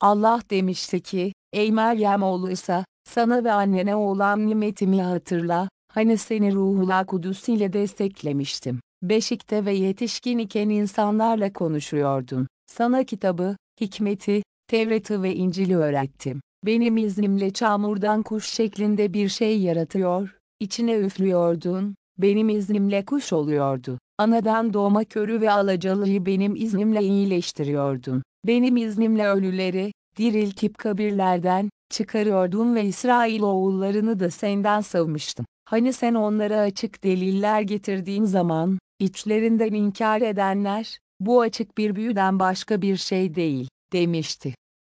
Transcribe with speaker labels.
Speaker 1: Allah demişti ki, ey Meryem oğlu İsa, sana ve annene olan nimetimi hatırla, hani seni Ruhullah Kudüs ile desteklemiştim. Beşikte ve yetişkin iken insanlarla konuşuyordun. Sana kitabı, hikmeti, Tevrat'ı ve İncil'i öğrettim. Benim iznimle çamurdan kuş şeklinde bir şey yaratıyor, içine üflüyordun, benim iznimle kuş oluyordu. Anadan doğma körü ve alacalıyı benim iznimle iyileştiriyordun. Benim iznimle ölüleri, diriltip kabirlerden çıkarıyordun ve İsrailoğullarını da senden savmıştım. Hani sen onlara açık deliller getirdiğin zaman, içlerinden inkar edenler, bu açık bir büyüden başka bir şey değil, demişti.